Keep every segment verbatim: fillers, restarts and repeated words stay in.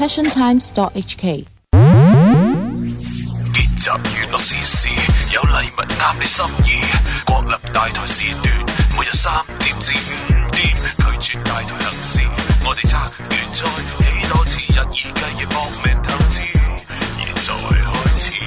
passion times dot h k。 結集娛樂時事，有禮物啱你心意。國立大台時段，每日三點至五點，拒絕大台行事。我哋測完再起多次，日以繼夜搏命投資。現在開始。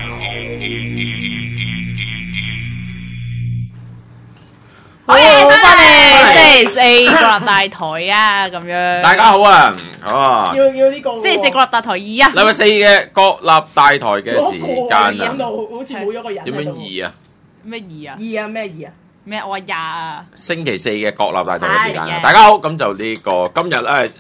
好嘢，翻嚟星期四國立大台啊，咁樣。 大家好啊，好啊。 要要呢個星期四國立大台二啊。 禮拜四嘅國立大台嘅時間啊， 好似冇咗個人。 點樣二啊？ 咩二啊？ 二啊咩二啊？ 咩？我話廿啊。 星期四嘅國立大台嘅時間啊， 係嘅大家好，咁就呢個今日咧，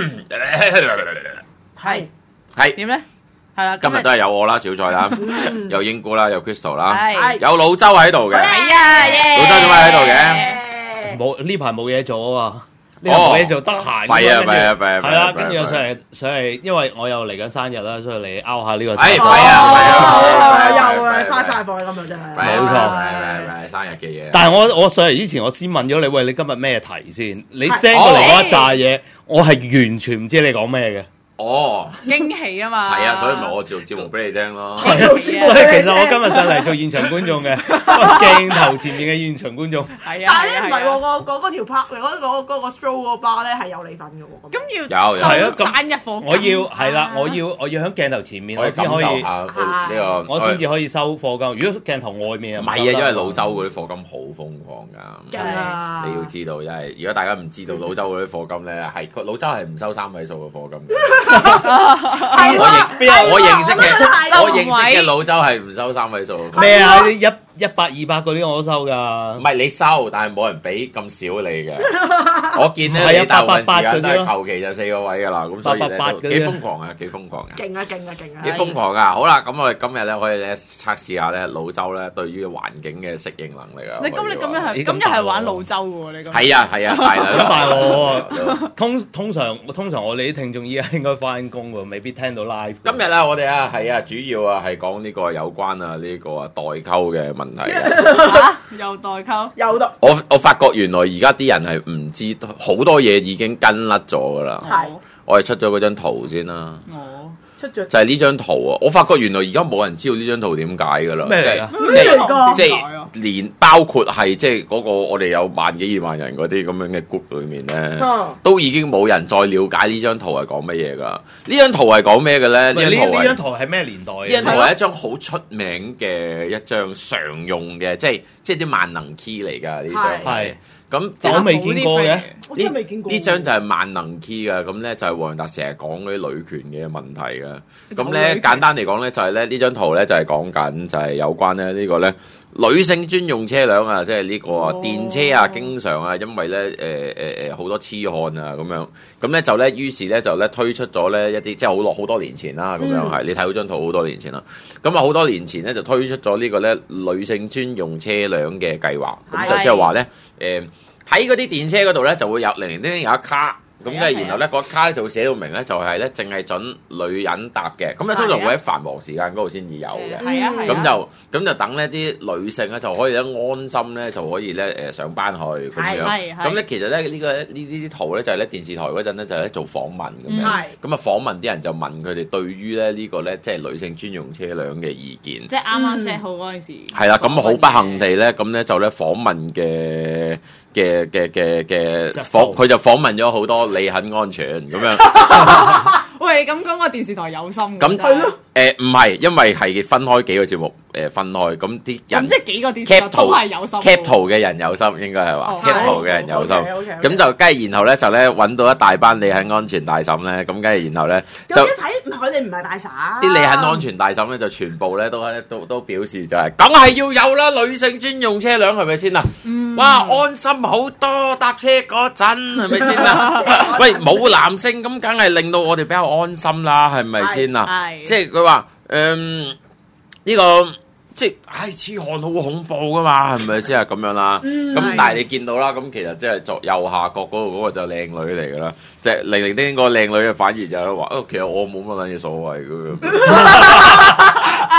係係點咧？係啦， 今日都係有我啦，小蔡啦，有英姑啦，有 Crystal 啦， 係有老周喺度嘅， 係啊，耶！ 老周點解喺度嘅？ 冇呢排冇嘢做啊嘛，呢排冇嘢做得閒。 係啊係啊係啊， 係啦，跟住又上嚟上嚟，因為我又嚟緊生日啦，所以嚟拗下呢個。 係係啊係啊， 又啊花晒火咁啊真係。 冇錯係係係生日嘅嘢。 但係我我上嚟之前，我先問咗你，喂，你今日咩題先？你 send 過嚟嗰一紮嘢，我係完全唔知你講咩嘅。 哦， 驚喜啊嘛。 係啊，所以咪我做節目俾你聽咯。 所以其實我今日上嚟做現場觀眾嘅，鏡頭前面嘅現場觀眾。 係啊。 但係咧唔係喎，個嗰嗰條 part 嗰嗰嗰個 stroll 嗰 bar 咧係有你份嘅喎。 咁要有有係啊收生日課金。 我要係啦，我要我要喺鏡頭前面，我先可以， 呢個我先至可以收課金。如果鏡頭外面啊， 唔係啊，因為老周嗰啲課金好瘋狂㗎。 勁啊！ 你要知道，因為如果大家唔知道老周嗰啲課金咧，係老周係唔收三位數嘅課金嘅。 係我認我認識嘅係我認識嘅老周係唔收三位數。 咩啊？啲一一百二百嗰啲我都收㗎。 唔係你收，但係冇人俾咁少你嘅。我見咧係啊你大部分時八八八間都嗰啲咯係求其就四個位㗎啦，咁所以咧都八八八嗰啲幾瘋狂啊，幾瘋狂嘅。 勁啊勁啊勁啊！ 幾瘋狂㗎！好啦，咁我哋今日咧可以咧測試下咧老周咧對於環境嘅適應能力啊。 你今你咁樣係咦今日係玩老周喎？你咁。 係啊係啊係啦， 咁但係我通通常通常我哋啲聽眾依家應該翻工喎，未必聽到 live。 今日咧我哋啊係啊主要啊係講呢個有關啊呢個啊代溝嘅問題嘅。 嚇又代溝有得我我發覺原來而家啲人係唔知好多嘢已經跟甩咗噶啦。 係我哋出咗嗰張圖先啦， 我出咗就係呢張圖啊！我發覺原來而家冇人知道呢張圖點解噶啦。 咩嚟㗎即咩嚟㗎係即係連包括係即係嗰個我哋有萬幾二萬人嗰啲咁樣嘅 group 裏面咧， 啊都已經冇人再了解呢張圖係講乜嘢噶。呢張圖係講咩嘅咧？呢喂，呢張圖係呢張圖係咩年代嘅？ 呢張圖係一張好出名嘅一張常用嘅，即係即係啲萬能 key 嚟㗎。呢張係咁我未見過嘅。 我真係未見過呢張就係萬能 key 嘅，咁咧就係黃仁達成日講嗰啲女權嘅問題嘅。咁講女權咧簡單嚟講咧，就係咧呢張圖咧就係講緊就係有關咧呢個咧女性專用車輛啊，即係呢個電車啊，經常啊因為咧誒誒誒好多痴漢啊咁樣，咁咧就咧於是咧就咧推出咗咧一啲即係好耐好多年前啦咁樣係，你睇到張圖好多年前啦。咁啊好多年前咧就推出咗呢個咧女性專用車輛嘅計劃，咁就即係話咧誒。喺嗰啲電車嗰度咧，就會有零零丁丁有一卡，咁跟住然後咧嗰卡咧就會寫到明咧，就係咧淨係準女人搭嘅，咁咧通常會喺繁忙時間嗰度先至有嘅， 係啊係啊。 咁就咁就等呢啲女性咧就可以咧安心咧就可以咧誒上班去咁樣， 係係咁咧其實咧呢個呢呢啲圖咧就係咧電視台嗰陣咧就係咧做訪問咁樣， 係咁啊訪問啲人就問佢哋對於咧呢個咧即係女性專用車輛嘅意見。 即係啱啱 set 好嗰陣時。 係啦，咁好不幸地咧，咁咧就咧訪問嘅嘅嘅嘅嘅訪，佢就訪問咗好多你很安全咁樣。 喂，咁講個電視台有心㗎咁真係誒唔係，因為係分開幾個節目，誒分開，咁啲人咁即係幾個電視台 cap 都圖係有心喎。 cap 圖嘅人有心，應該係話哦 cap 圖嘅人有心。 OK，OK，OK 咁就跟住然後咧就咧揾到一大班你很安全大嬸咧，咁跟住然後咧就有啲睇佢哋唔係大灑， 啲你很安全大嬸咧就全部咧都都都表示就係，梗係要有啦，女性專用車輛係咪先啊？哇，安心好多搭車嗰陣係咪先啊？喂，冇男性咁，梗係令到我哋比較安心啦，係咪先啊？ 係即係佢話誒呢個即係唉痴漢好恐怖噶嘛，係咪先係咁樣啦？咁係但係你見到啦，咁其實即係左右下角嗰度嗰個就靚女嚟噶啦，即係零零丁丁個靚女嘅反而就係話，哦，其實我冇乜撚嘢所謂嘅。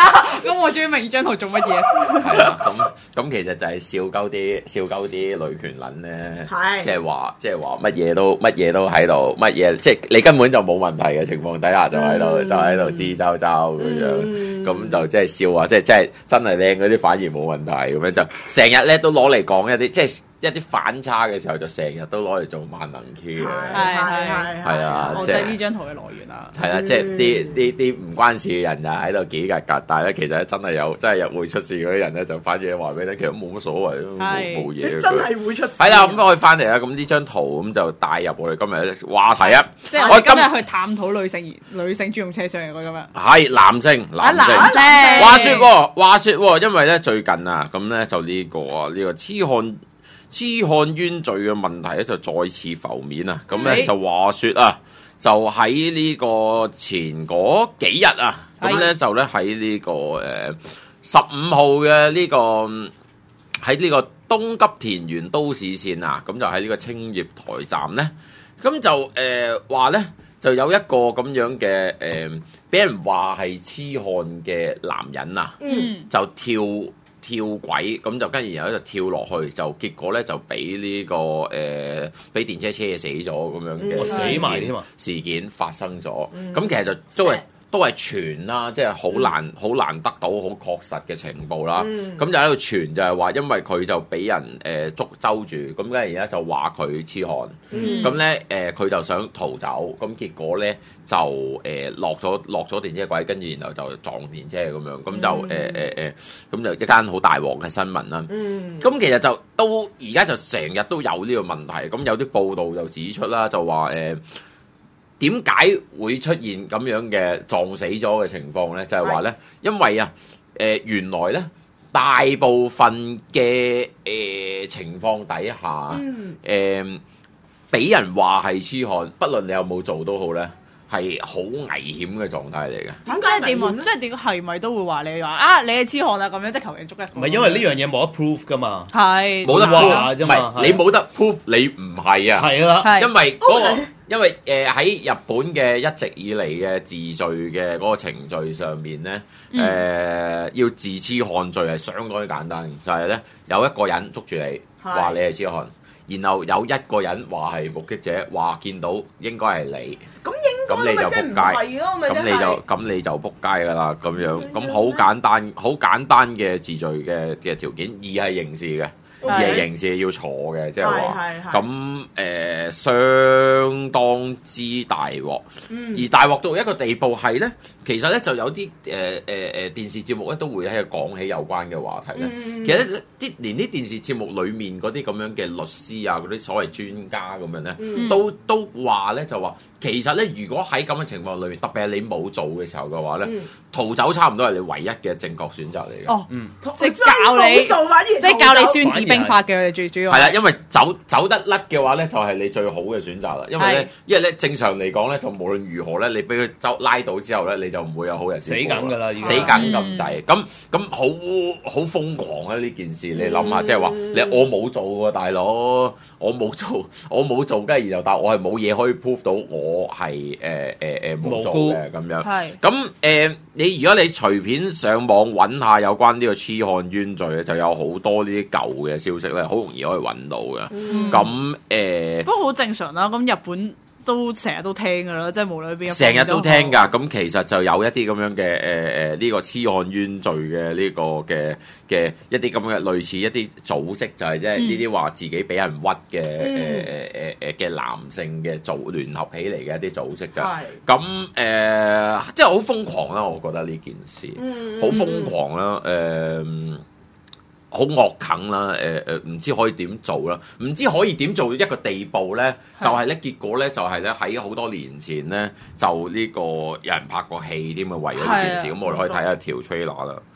咁我終於明張圖做乜嘢？ 係啦，咁咁其實就係笑鳩啲笑鳩啲女權撚咧， 係即係話即係話乜嘢都乜嘢都喺度，乜嘢即係你根本就冇問題嘅情況底下就喺度、嗯、就喺度吱喳喳咁樣，咁、嗯、就即係笑話，即係即係真係靚嗰啲反而冇問題咁樣，就成日咧都攞嚟講一啲即係。一啲反差嘅時候就成日都攞嚟做萬能 Q 嘅， 係係係啊， 我就係呢張圖嘅來源啦。 係啦，即係啲啲啲唔關事嘅人就喺度幾格格，但係咧其實真係有真係有會出事嗰啲人咧，就反而話俾你聽，其實冇乜所謂咯，冇冇嘢。 真係會出事。 係啦，咁我哋翻嚟啦，咁呢張圖咁就帶入我哋今日嘅話題啊。 即係我今日去探討女性女性專用車上嘅嗰咁樣。 係男性，男性。 男性。 話説喎，話説喎，因為咧最近啊，咁咧就呢個啊呢個痴漢。痴漢冤罪嘅問題咧就再次浮面啊！咁咧就話説啊，就喺呢個前嗰幾日啊，咁咧就咧喺呢個誒十五號嘅呢個喺呢個東急田園都市線啊，咁就喺呢個青葉台站咧，咁就誒話咧就有一個咁樣嘅誒，俾、呃、人話係痴漢嘅男人啊，嗯、就跳。跳軌咁就跟住然後就跳落去，就結果咧就俾呢、這個誒俾、呃、電車車死咗咁樣嘅死埋添啊事件發生咗。咁、嗯、其實就都係都係傳啦，即係好難好、嗯、難得到好確實嘅情報啦。咁、嗯、就喺度傳就係話，因為佢就俾人誒、呃、捉周住，咁跟住而家就話佢痴漢。咁咧誒佢就想逃走，咁結果咧就誒、呃、落咗落咗電車軌，跟住然後就撞電車咁樣，咁就誒誒誒，咁、呃呃、就一間好大鑊嘅新聞啦。咁、嗯、其實就都而家就成日都有呢個問題，咁有啲報道就指出啦，就話誒點解會出現咁樣嘅撞死咗嘅情況咧？就係話咧，因為啊誒、呃、原來咧大部分嘅誒、呃、情況底下誒。嗯呃俾人話係痴漢，不論你有冇做都好咧，係好危險嘅狀態嚟嘅。 點解點啊？即係點係咪都會話你話啊？你係痴漢啊？咁樣即係求其捉一個。 唔係因為呢樣嘢冇得 proof 噶嘛， 係冇得 proof 啫嘛。 你冇得 proof，你唔係啊。係啦， 因為嗰、那個，因為誒喺、呃、日本嘅一直以嚟嘅治罪嘅嗰個程序上面咧，誒、嗯呃、要治痴漢罪係相當之簡單，就係、是、咧有一個人捉住你，話你係痴漢。然後有一個人話係目擊者，話見到應該係你，咁應該你就撲街，咁你就咁你就撲街㗎啦，咁樣咁好簡單，好簡單嘅治罪嘅嘅條件，二係刑事嘅。而係刑事要坐嘅，即係話咁誒，相當之大鑊。嗯、而大鑊到一個地步係咧，其實咧就有啲誒誒誒電視節目咧都會喺度講起有關嘅話題咧。嗯、其實啲連啲電視節目裡面嗰啲咁樣嘅律師啊，嗰啲所謂專家咁樣咧，嗯、都都話咧就話，其實咧如果喺咁嘅情況裏面，特別係你冇做嘅時候嘅話咧，嗯、逃走差唔多係你唯一嘅正確選擇嚟嘅。 哦，嗯，即係教你做，即係教你孫子兵法嘅最主要係啦，因為走走得甩嘅話咧，就係你最好嘅選擇啦。因為咧，因為咧正常嚟講咧，就無論如何咧，你俾佢走拉到之後咧，你就唔會有好日子過。死梗㗎啦，死梗咁滯。咁咁好好瘋狂啊！呢件事你諗下，即係話你我冇做喎，大佬，我冇做，我冇做，跟住然後但係我係冇嘢可以 prove 到我係誒誒誒冇做嘅咁樣。係咁誒，你如果你隨便上網揾下有關呢個痴漢冤罪咧，就有好多呢啲舊嘅消息咧，好容易可以揾到嘅。咁誒、嗯，不過好正常啦。咁日本都成日都聽噶啦，即係無論邊成日都聽㗎。咁其實就有一啲咁樣嘅誒誒呢個痴漢冤罪嘅呢個嘅嘅一啲咁嘅類似一啲組織，就係即係呢啲話自己俾人屈嘅誒誒誒誒嘅男性嘅組聯合起嚟嘅一啲組織㗎。咁誒、呃，即係好瘋狂啦！我覺得呢件事好瘋狂啦，誒、呃。好惡啃啦，誒誒唔知可以點做啦，唔知可以點做一個地步咧，就係、是、咧結果咧就係咧喺好多年前咧就呢個有人拍過戲添啊，為咗呢件事，咁我哋可以睇下條 trailer 啦。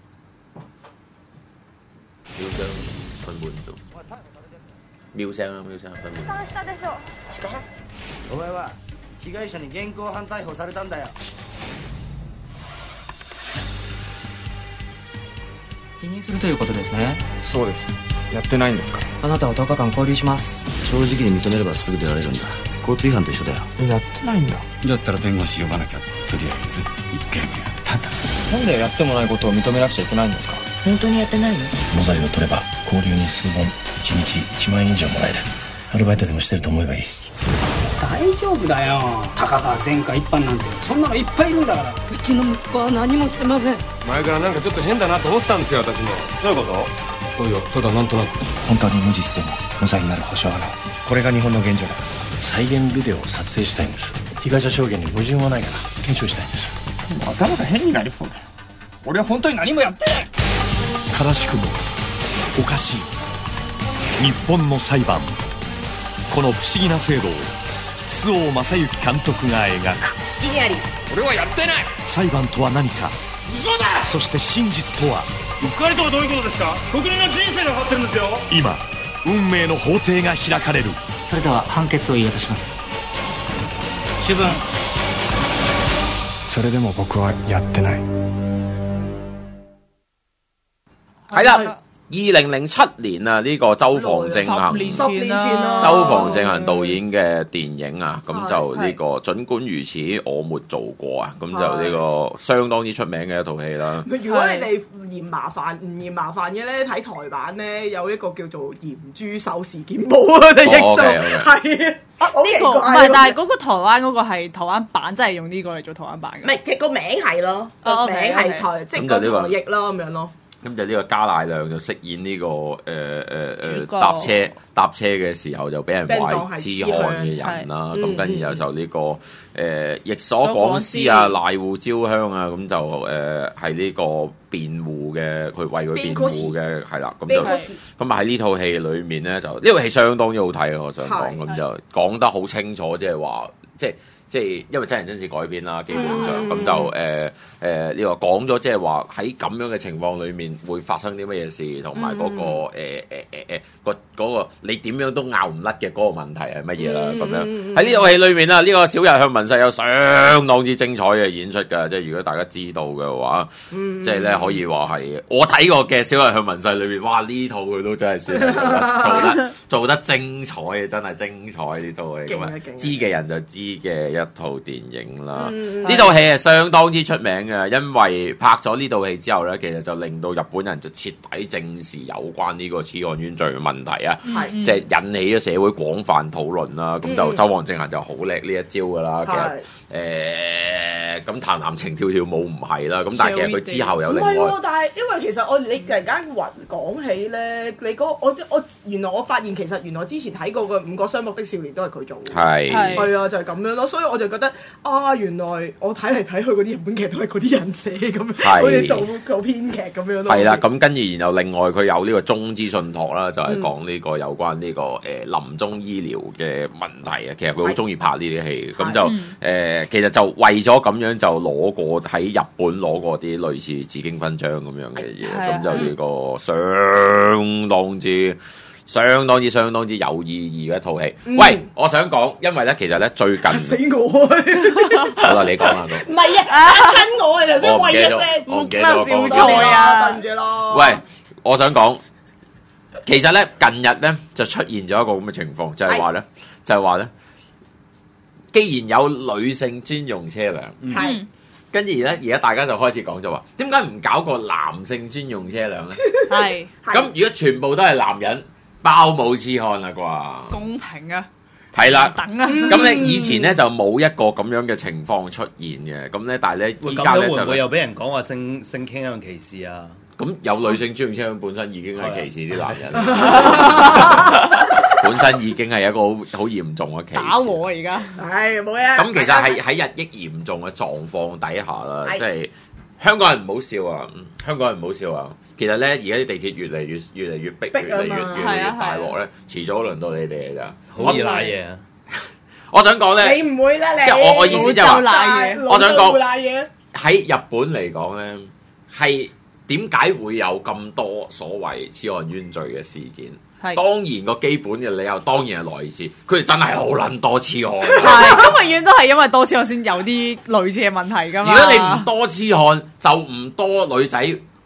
秒聲分滿咗，秒聲啦，秒聲分滿。下でしょ。痴漢？お前は被害者に現行犯逮捕されたんだよ。 否認するということですね。 そうです。やってないんですから。 あなたをとおかかん勾留します。 正直に認めればすぐ出られるんだ。 交通違反と一緒だよ。 やってないんだ。 だったら弁護士呼ばなきゃ。とりあえず一回目やったんだ。 なんでやってもないことを認めなくちゃいけないんですか？ 本当にやってないの？ 無罪を取れば交流に数本いちにちいちまんえん以上もらえる。アルバイトでもしてると思えばいい。 大丈夫だよ。たかが前科一犯なんてそんなのいっぱいいるんだから。 うちの息子は何もしてません。 前からなんかちょっと変だなと思ってたんですよ、私も。 どういうこと？ いや、ただなんとなく。 本当に無実でも無罪になる保証はない。これが日本の現状だ。 再現ビデオを撮影したいんです。被害者証言に矛盾はないから検証したいんです。 頭が変になりそうだよ。俺は本当に何もやってない。 悲しくもおかしい日本の裁判。この不思議な制度を周防正幸監督が描く。 異議あり。 俺はやってない。 裁判とは何か。 嘘だ。 そして真実とは。 うっかりとはどういうことですか？被告人の人生がかかってるんですよ。 今運命の法廷が開かれる。 それでは判決を言い渡します。主文。 それでも僕はやってない。 係啦，二零零七年啊，呢、這個周防正行， 十年前啦， 周防正行導演嘅電影啊，咁就呢、這個儘管如此，我沒做過啊，咁就呢個相當之出名嘅一套戲啦。 如果你哋嫌麻煩唔嫌麻煩嘅咧，睇台版咧有一個叫做《鹽豬手事件簿》啊，你譯做係。 呢、這個唔係，但係嗰個台灣嗰個係台灣版，真係用呢個嚟做台灣版嘅。 唔係，其實個名係咯，個名係台，即係個台譯啦咁樣咯。 咁就呢個加乃亮就飾演呢、這個誒誒誒搭車搭車嘅時候就俾人話係痴漢嘅人啦，咁跟住然後就呢、這個誒、呃、役所廣司啊、賴戶朝香啊，咁就誒係呢個辯護嘅，佢為佢辯護嘅係啦，咁就咁啊喺呢套戲裏面咧就呢套戲相當之好睇啊，我想講咁就講得好清楚，即係話即係。即係因為真人真事改編啦，基本上咁、嗯、就誒誒呢個講咗，即係話喺咁樣嘅情況裏面會發生啲乜嘢事，同埋嗰個誒誒誒誒個嗰個你點樣都拗唔甩嘅嗰個問題係乜嘢啦？咁、嗯、樣喺呢套戲裏面啦，呢、呢個小日向文世有相當之精彩嘅演出㗎，即係如果大家知道嘅話，嗯、即係咧可以話係我睇過嘅小日向文世裏面，哇呢套佢都真係算係做得做得做得精彩嘅，真係精彩呢套戲咁啊！知嘅人就知嘅。一套電影啦，呢套戲係相當之出名嘅，因為拍咗呢套戲之後咧，其實就令到日本人就徹底正視有關呢個痴漢冤罪嘅問題啊，即係引起咗社會廣泛討論啦。咁、嗯、就周防正行就好叻呢一招噶啦，其實誒咁談談情跳跳舞唔係啦，咁但係其實佢之後有另外， 唔係喎，但係因為其實我你突然間雲講起咧，你嗰我我原來我發現其實原來之前睇過嘅五個雙目的少年都係佢做嘅，係係啊，就係、是、咁樣咯，所以我就覺得啊，原來我睇嚟睇去嗰啲日本劇都係嗰啲人寫咁樣，好似做做編劇咁樣咯。係啦， 咁跟住然後另外佢有呢個中資信託啦，就係、是、講呢個有關呢、這個誒、呃、臨終醫療嘅問題啊。其實佢好中意拍呢啲戲，咁就誒、呃、其實就為咗咁樣就攞過喺日本攞過啲類似紫荊勳章咁樣嘅嘢，咁就呢個相當之。相當之相當之有意義嘅一套戲。嗯、喂，我想講，因為咧，其實咧最近死我，好啦，你講下都。唔係啊，親我啊，頭先喂一聲，唔記得咗小菜啊，對唔住咯。喂，我想講，其實咧近日咧就出現咗一個咁嘅情況，就係話咧，就係話咧，既然有女性專用車輛，係、嗯。跟住咧，而家大家就開始講就話，點解唔搞個男性專用車輛咧？係。咁如果全部都係男人，包冇痴漢啦啩？公平啊！係啦，等啊！咁咧以前咧就冇一個咁樣嘅情況出現嘅，咁咧但係咧依家咧就會唔會又俾人講話性性傾向歧視啊？咁有女性專用車輛本身已經係歧視啲男人，本身已經係一個好好嚴重嘅歧視。打我而家，係冇嘢。咁其實係喺日益嚴重嘅狀況底下啦，即係香港人唔好笑啊！香港人唔好笑啊！其實咧，而家啲地鐵越嚟越越嚟越逼，越嚟越越嚟越大鑊咧，遲早輪到你哋㗎咋，好易賴嘢啊！我想講咧，你唔會啦，你即係我我意思就係話，我想講喺日本嚟講咧，係點解會有咁多所謂痴漢冤罪嘅事件？當然個基本嘅理由當然係來自佢哋真係好撚多痴漢，係咁永遠都係因為多痴漢先有啲類似嘅問題㗎嘛。如果你唔多痴漢，就唔多女仔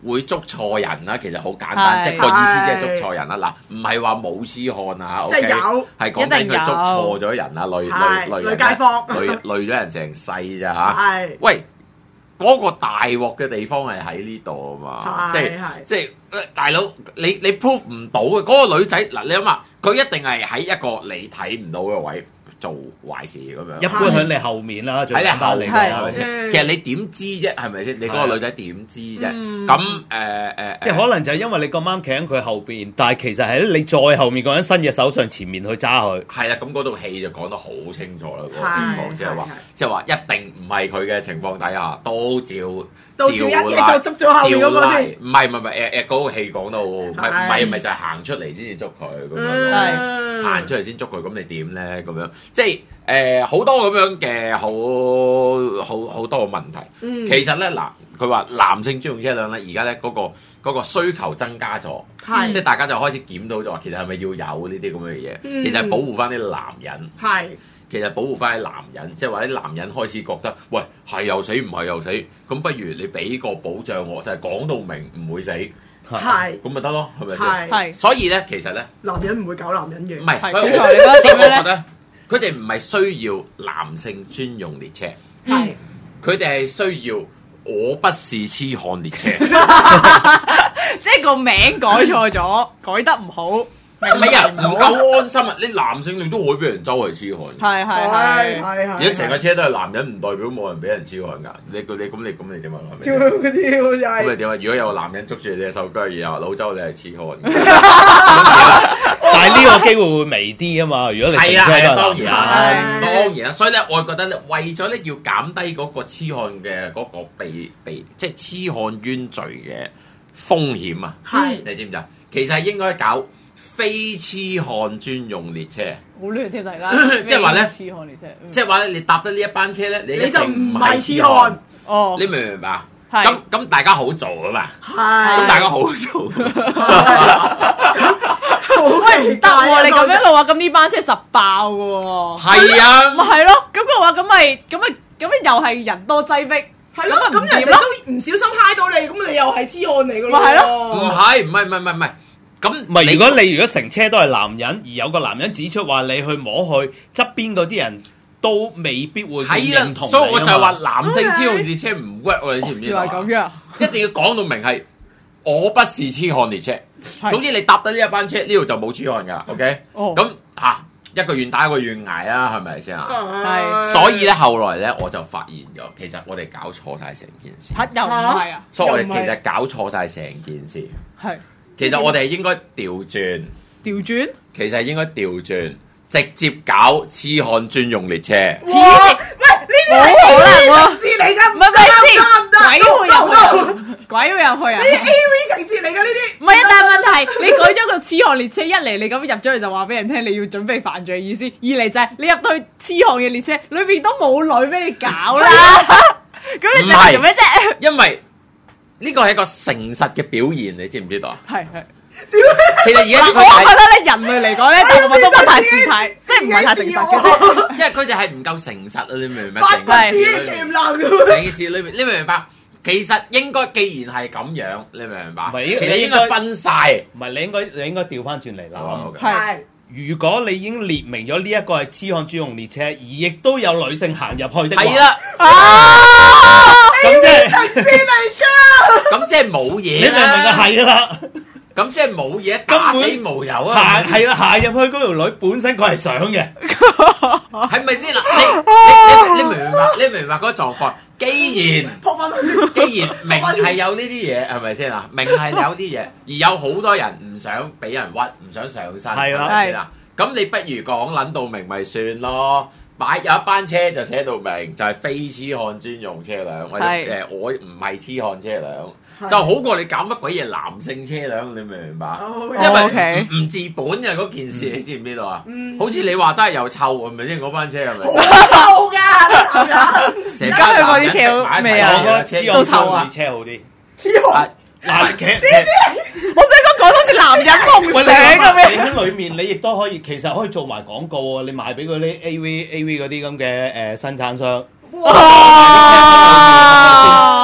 會捉錯人啦，其實好簡單，即係個意思即係捉錯人啦。嗱，唔係話冇痴漢啊， 即係有， 係講緊佢捉錯咗人啊，累累累累街坊， 累累咗人成世咋嚇。 係， 喂，嗰個大鑊嘅地方係喺呢度啊嘛，即係即係大佬，你你 prove 唔到嘅嗰個女仔嗱，你諗下，佢一定係喺一個你睇唔到嘅位做壞事咁樣， 一般喺你後面啦， 喺你後面係咪先？其實你點知啫？係咪先？你嗰個女仔點知啫？咁誒誒， 即係可能就係因為你咁啱企喺佢後邊，但係其實係你再後面嗰人伸隻手上前面去揸佢。 係啦，咁嗰套戲就講得好清楚啦，嗰個情況即係話，即係話一定唔係佢嘅情況底下，都照照一嘢就捉咗後面嗰個先。 唔係唔係唔係誒誒，嗰個戲講到唔係唔係唔係就係行出嚟先至捉佢咁樣，行出嚟先捉佢，咁你點咧？咁樣即係誒好多咁樣嘅好好好多嘅問題。 嗯、 其實咧嗱，佢話男性專用車輛咧，而家咧嗰個嗰個需求增加咗，即係大家就開始檢討咗話，其實係咪要有呢啲咁嘅嘢？嗯、其實係保護翻啲男人。係。其實保護翻啲男人，即係話啲男人開始覺得，喂係又死唔係又死，咁不如你俾個保障我，就係、是、講到明唔會死，係咁咪得咯，係咪先？係。所以咧，其實咧， 男人唔會搞男人嘅。 唔係，所以你我覺得佢哋唔係需要男性專用列車，係佢哋係需要我不是痴漢列車， 即係個名改錯咗，改得唔好。 唔係啊，唔夠安心啊！你男性你都可以俾人周圍痴漢， 係係係係。 而家成個車都係男人，唔代表冇人俾人痴漢㗎。你你咁你咁你點啊？係咪？ 跳嗰啲好似係。 咁你點啊？如果有個男人捉住你隻手腳，然後老周你係痴漢， 但係呢個機會會微啲啊嘛。如果你係啊係啊，當然啦，當然啦。所以咧，我覺得咧，為咗咧要減低嗰個痴漢嘅嗰個被被即係痴漢冤罪嘅風險啊，係你知唔知啊？其實係應該搞非痴漢專用列車， 好亂添大家。 即係話咧， 痴漢列車， 即係話咧，你搭得呢一班車咧，你你就唔係痴漢。 哦，你明唔明白？咁咁大家好做啊嘛， 係咁大家好做。 喂，唔得喎！你咁樣嘅話，咁呢班車實爆嘅喎。 係啊， 咪係咯？咁嘅話，咁咪咁咪咁咪又係人多擠逼。 係咯，咁人哋都唔小心揩到你，咁你又係痴漢嚟嘅咯。 咪係咯？ 唔係，唔係，唔係，唔係，唔係。咁唔係，如果你如果成車都係男人，而有個男人指出話你去摸佢側邊嗰啲人都未必會認同你。 所以我就係話男性痴漢列車唔 work 喎，你知唔知？ 原來咁樣， 一定要講到明係我不是痴漢列車。總之你搭得呢一班車，呢度就冇痴漢㗎。OK，咁嚇一個願打一個願捱啦，係咪先啊？係。所以咧，後來咧我就發現咗，其實我哋搞錯晒成件事。 嚇又唔係啊？ 所以我哋其實搞錯晒成件事。係。其實我哋應該調轉， 調轉， 其實應該調轉，直接搞痴漢專用列車。 哇！喂，呢啲係 A V 情節嚟㗎， 唔係唔係先， 鬼會入去， 鬼會入去啊！ 呢啲 A V 情節嚟㗎呢啲。 唔係啊，但係問題你改咗個痴漢列車，一嚟你咁入咗去就話俾人聽你要準備犯罪意思，二嚟就係你入到去痴漢嘅列車，裏邊都冇女俾你搞啦。咁你就做咩啫？ 因為呢個係一個誠實嘅表現，你知唔知道啊？係係。其實而家我覺得咧，人類嚟講咧，大部分都唔太事態，即係唔係太誠實嘅啫。 因為佢哋係唔夠誠實啊！你明唔明白？ 八卦之潛能嘅。 成件事裏面，你明唔明白？其實應該既然係咁樣，你明唔明白？其實應該分晒。 唔係你應該你應該調翻轉嚟諗。 係。 如果你已經列明咗呢一個係痴漢專用列車，而亦都有女性行入去的話， 係啦， 咁即係情節嚟㗎。 咁即係冇嘢。 你明唔明啊？係啦。 咁即係冇嘢，打死無由啊！ 行係啦，行入去嗰條女本身佢係想嘅， 係咪先嗱？你你你明唔明白？你明唔明白嗰個狀況？既然既然明係有呢啲嘢，係咪先啊？明係有啲嘢，而有好多人唔想俾人屈，唔想上身，係咪先啊？咁你不如講撚到明咪算咯。買有一班車就寫到明，就係非痴漢專用車輛，或者誒我唔係痴漢車輛，就好過你搞乜鬼嘢男性車輛，你明唔明白？因為唔治本嘅嗰件事，你知唔知道啊？好似你話真係又臭，係咪先？嗰班車係咪？ 臭㗎！ 成家去過啲車未啊？都臭啊！ 車好啲。 痴漢嗱，其實我想講講到好似男人夢想咁樣。 你喺裏面，你亦都可以，其實可以做埋廣告喎。你賣俾嗰啲 A V A V 嗰啲咁嘅誒生產商。哇！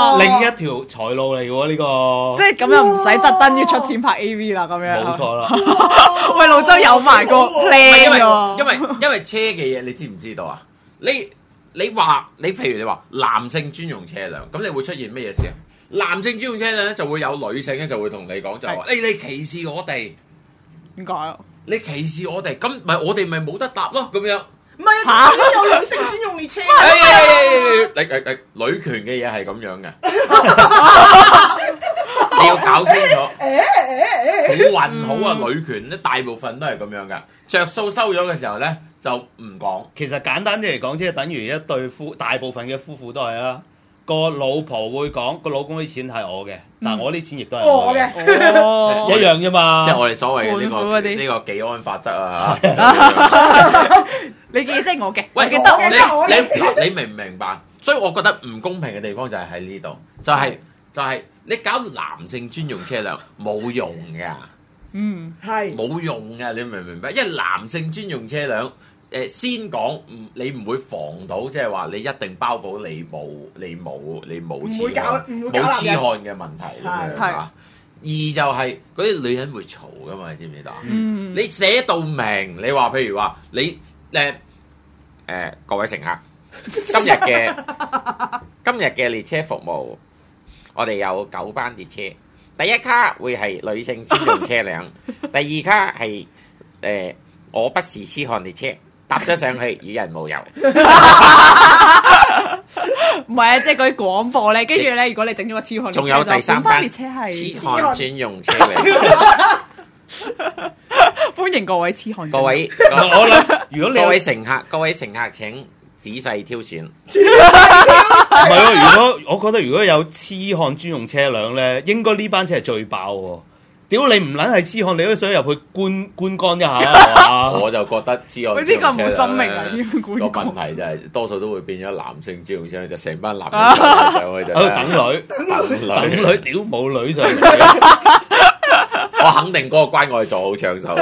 另一條財路嚟嘅喎呢個。 即係咁又唔使特登要出錢拍 A V 啦，咁樣。 冇錯啦。 喂，老周有埋個 plan 喎。 因為因為車嘅嘢，你知唔知道啊？你你話你譬如你話男性專用車輛，咁你會出現咩嘢事啊？男性專用車輛咧就會有女性咧就會同你講就話，誒你歧視我哋。 點解啊？ 你歧視我哋，咁咪我哋咪冇得搭咯，咁樣。 唔係啊，有女性專用列車。 你你你女權嘅嘢係咁樣嘅，你要搞清楚。好運好啊，女權咧大部分都係咁樣嘅，着數收咗嘅時候咧就唔講。 其實簡單啲嚟講，即係等於一對夫，大部分嘅夫婦都係啦。個老婆會講個老公啲錢係我嘅，但係我啲錢亦都係我嘅，一樣啫嘛。 即係我哋所謂嘅呢個呢個紀安法則啊！ 你嘅即係我嘅， 喂， 我記得我你你你明唔明白？所以我覺得唔公平嘅地方就係喺呢度，就係就係你搞男性專用車輛冇用㗎， 嗯係冇用㗎，你明唔明白？因為男性專用車輛。誒先講，唔你唔會防到，即係話你一定包保你冇你冇你冇痴漢冇痴漢嘅問題咁樣啊。二就係嗰啲女人會嘈噶嘛，你知唔知道？嗯，你寫到明，你話譬如話你誒誒各位乘客，今日嘅今日嘅列車服務，我哋有九班列車，第一卡會係女性專用車輛，第二卡係誒我不是痴漢列車。搭咗上去與人無尤，唔係啊！即係嗰啲廣播咧，跟住咧，如果你整咗個痴漢列車， 仲有第三班列車係痴漢專用車嚟。 歡迎各位痴漢。 各位， 我諗如果你各位乘客，各位乘客請仔細挑選。唔係喎，如果我覺得如果有痴漢專用車輛咧，應該呢班車係最爆喎。屌你唔撚係痴漢，你都想入去觀觀光一下啊！ 我就覺得痴漢。 呢個冇生命啊！ 個問題就係多數都會變咗男性專用車，就成班男人上去就等女， 等女， 等女，屌冇女上去。 我肯定嗰個關愛座好搶手。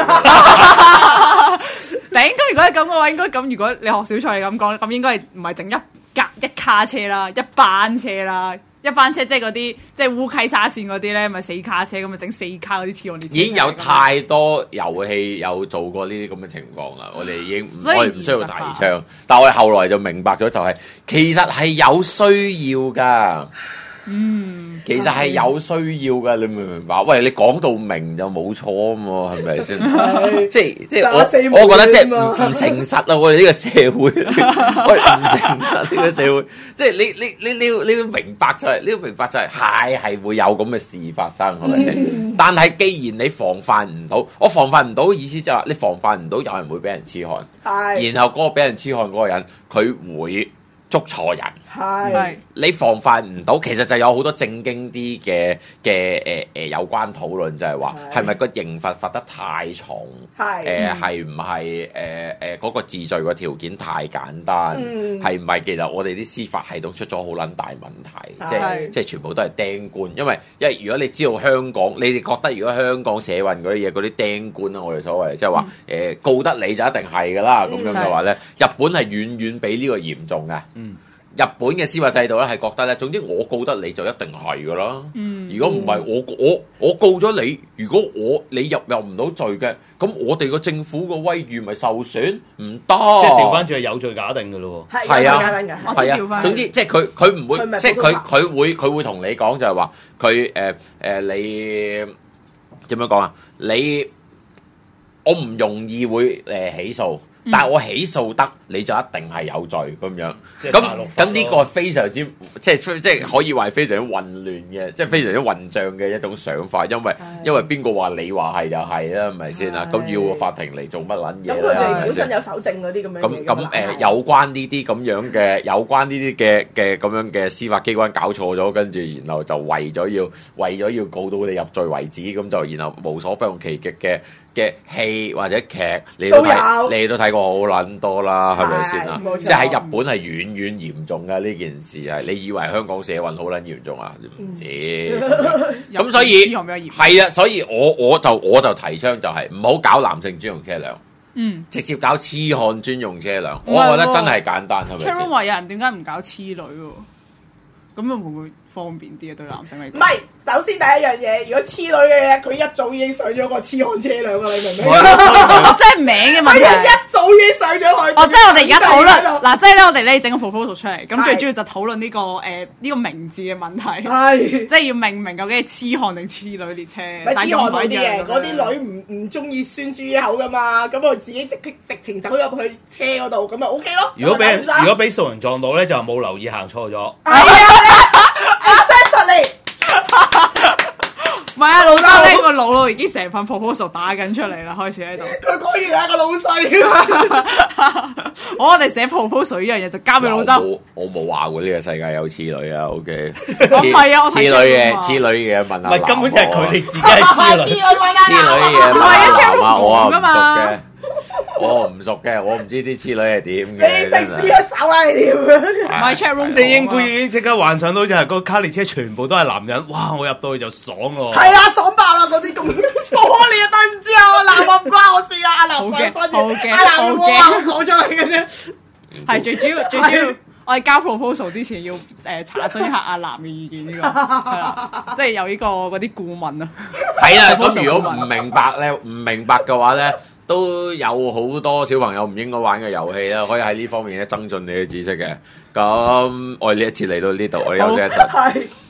但應該如果係咁嘅話，應該咁。如果你學小蔡咁講，咁應該係唔係整一架一卡車啦，一班車啦。一班車即係嗰啲即係烏溪沙線嗰啲咧，咪四卡車咁咪整四卡嗰啲痴漢列車。 已經有太多遊戲有做過呢啲咁嘅情況啦，我哋已經我哋唔需要提倡，但係我哋後來就明白咗，就係其實係有需要㗎。嗯，其實係有需要㗎，你明唔明白？喂，你講到明就冇錯啊嘛，係咪先？即係即係我，我覺得即係唔唔誠實啊！我哋呢個社會，喂唔誠實呢個社會，即係你你你你要你要明白就係，你要明白就係係係會有咁嘅事發生，係咪先？但係既然你防範唔到，我防範唔到嘅意思就係話你防範唔到有人會俾人痴漢，係，然後嗰個俾人痴漢嗰個人佢會捉錯人，係你防範唔到，其實就有好多正經啲嘅嘅誒誒有關討論，就係話係咪個刑罰罰得太重？係誒係唔係誒誒嗰個治罪個條件太簡單？係唔係其實我哋啲司法系統出咗好撚大問題？即係即係全部都係釘官，因為因為如果你知道香港，你哋覺得如果香港社運嗰啲嘢嗰啲釘官啦，我哋所謂即係話誒告得你就一定係㗎啦，咁樣嘅話咧，日本係遠遠比呢個嚴重嘅。嗯，日本嘅司法制度咧係覺得咧，總之我告得你就一定係噶啦。嗯，如果唔係我我我告咗你，如果我你入入唔到罪嘅，咁我哋個政府個威譽咪受損？唔得。即係調翻轉係有罪假定嘅咯喎。 係啊，係啊。總之即係佢佢唔會，即係佢佢會佢會同你講就係話佢誒誒你點樣講啊？你我唔容易會誒起訴。但係我起訴得，你就一定係有罪咁樣。咁咁呢個非常之即係即係可以話係非常之混亂嘅，即係非常之混帳嘅一種想法。因為因為邊個話你話係就係啦，係咪先啊？咁要個法庭嚟做乜撚嘢？ 咁佢哋本身有搜證嗰啲咁樣。 咁咁誒，有關呢啲咁樣嘅，有關呢啲嘅嘅咁樣嘅司法機關搞錯咗，跟住然後就為咗要為咗要告到你入罪為止，咁就然後無所不用其極嘅嘅戲或者劇，你都睇，你都睇過好撚多啦，係咪先啊？即係喺日本係遠遠嚴重嘅呢件事係，你以為香港社運好撚嚴重啊？唔知咁，所以係啊，所以我我就我就提倡就係唔好搞男性專用車輛，嗯，直接搞痴漢專用車輛，我覺得真係簡單，係咪先？ Charon話有人點解唔搞痴女喎？ 咁會唔會方便啲啊？對男性嚟講？ 唔係，首先第一樣嘢，如果黐女嘅嘢，佢一早已經上咗個痴漢車輛啊！你明唔明？ 我真係名嘅問題。 佢一早已經上咗去。 哦，即係我哋而家討論嗱，即係咧，我哋咧整個 proposal 出嚟，咁最主要就討論呢個誒呢個名字嘅問題。係，即係要命名究竟係痴漢定痴女列車？ 唔係痴漢嗰啲嘅，嗰啲女唔唔中意酸豬一口噶嘛，咁我自己直直情走入去車嗰度，咁咪 OK 咯。 如果俾人如果俾素人撞到咧，就冇留意行錯咗。 係啊 ，exactly。 唔係啊，老周呢個腦咯，已經成份 proposal 打緊出嚟啦，開始喺度。 佢果然係一個老細。 我哋寫 proposal 呢樣嘢就交俾老周。 我冇話過呢個世界有痴女啊 ，OK。 我唔係啊，我痴女嘅痴女嘅問下。 唔係根本就係佢哋自己係痴女。 痴女嘅唔係啊 ，Cheryl 講我唔熟㗎嘛嘅。我唔熟嘅，我唔知啲痴女係點嘅。 你食屎啊！走啦你點？ 唔係 chat room， 即係應該已經即刻幻想到就係個卡列車全部都係男人，哇！我入到去就爽喎。 係啊，爽爆啦！嗰啲咁傻你啊，對唔住啊，我男我唔關我事啊，阿男上身嘅，阿男我話我講出嚟嘅啫。 係最主要，最主要我哋交 proposal 之前要誒、呃、查詢一下阿男嘅意見呢、呢個係啦，即係有呢、呢個嗰啲顧問啊。 係啦，咁如果唔明白咧，唔明白嘅話咧。都有好多小朋友唔應該玩嘅遊戲啦，可以喺呢方面咧增進你嘅知識嘅。咁我哋呢一次嚟到呢度，我哋休息一陣。